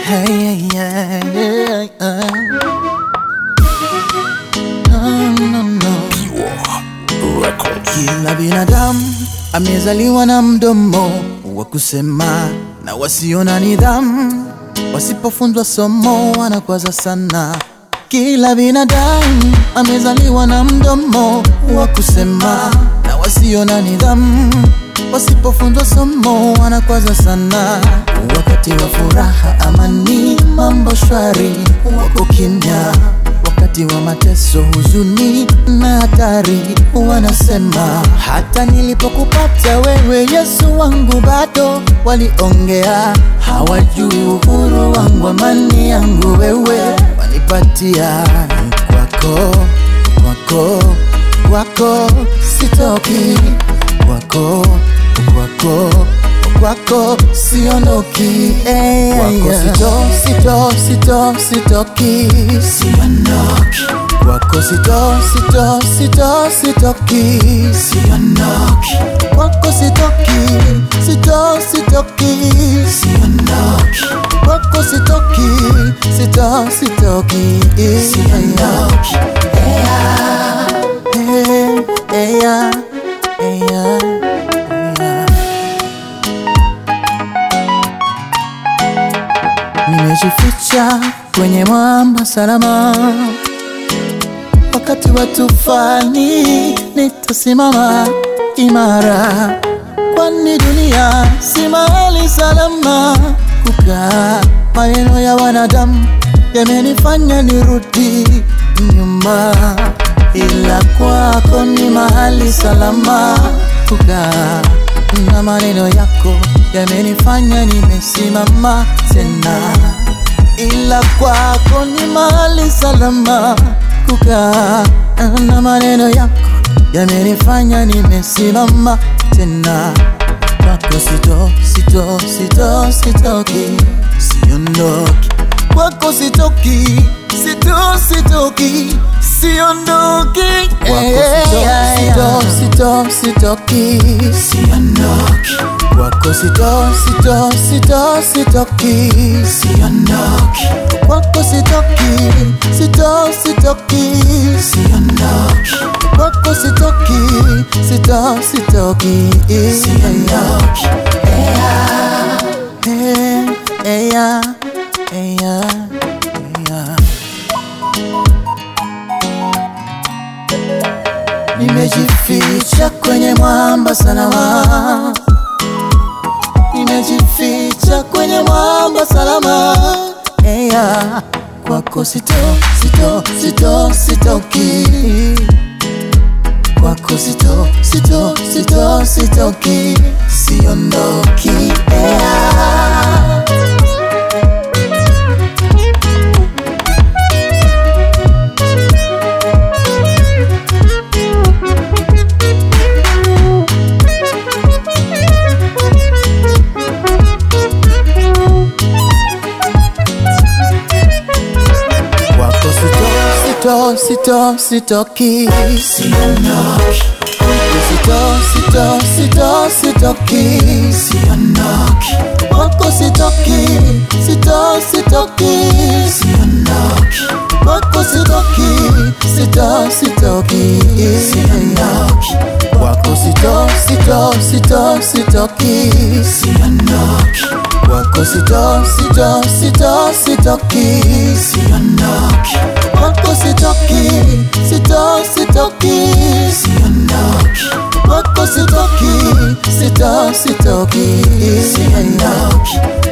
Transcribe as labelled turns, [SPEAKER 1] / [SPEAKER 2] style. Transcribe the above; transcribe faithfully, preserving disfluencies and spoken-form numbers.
[SPEAKER 1] Hey, yeah, yeah, yeah. No, no, no. Kila binadamu amezaliwa na mdomo wa kusema, na wasiona nidhamu wasipofunzwa somo wanakwaza sana. Kila binadamu amezaliwa na mdomo wa kusema, na wasiona nidhamu wasipofunzwa somo wanakwaza sana. Wakati wa furaha amani mambo shwari wako kimya, wakati wa mateso huzuni na hatari wanasema. Hata nilipokupata wewe Yesu wangu bado waliongea, hawajui uhuru wangu amani yangu wewe wanipatia. Kwako, kwako, kwako sitoki, kwako, kwako, kwako siondoki, eh, kwako sito, sito, sito, sitoki, siondoki. Kwako sito, sito, sito, sitoki, siondoki. Kwako sitoki, sito, sitoki, siondoki. Kwako sitoki, sito, sitoki, siondoki. Eya, eya, eya, eya. Nimejificha kwenye mwamba salama, wakati wa tufani nitasimama imara, kwani dunia si mahali salama kukaa. Maneno ya wanadamu yamenifanya nirudi nyuma, ila kwako ni mahali salama kukaa. Na maneno yako yamenifanya nimesimama tena, ila kwako ni mahali salama kukaa. Na maneno yako yamenifanya nimesimama tena. Kwako sito, sito, sito, sitoki, siondoki. Kwako sitoki, sito, sitoki, siondoki. Kwako sito, sito, sitoki, siondoki. Kwako sito, sito, sito, sitoki, siondoki. Kwako sitoki, sito, sitoki, siondoki. Kwako sitoki, sito, sitoki, siondoki. Eya, eya, eya, eya. Nimejificha kwenye mwamba salama, nimejificha kwenye mwamba salama, eya. Kwako sito, sito, sito, sitoki. Kwako sito, sito, sito, sitoki, siondoki, eya. Sito, sito, sitoki, siondoki. Sito, sito, sito, sitoki, siondoki. Kwako sitoki, sito, sitoki, siondoki. Kwako sitoki, sito, sitoki, siondoki. Kwako sito, sito, sito, sitoki, siondoki. Kwako sito, sito, sito, sitoki, siondoki. Kwako sitoki, sito, sitoki, siondoki. Kwako sitoki, sito, sitoki, siondoki.